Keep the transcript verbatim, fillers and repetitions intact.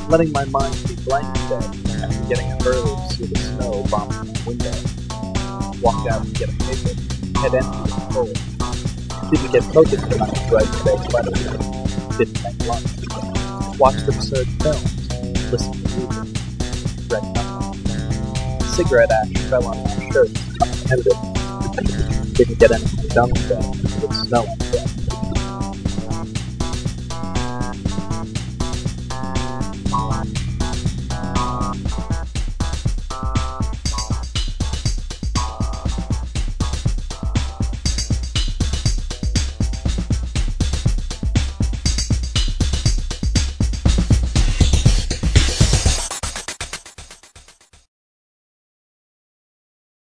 letting my mind be blank today after getting up early to see the snow bombing my window. Walked out to get a paper, head empty and cold. Didn't get focused enough to write today's letter. Didn't make lunch. Watched absurd films. Listened to music. Read nothing. Cigarette ash fell on my shirt, edited. Didn't get anything done today. It was snowing.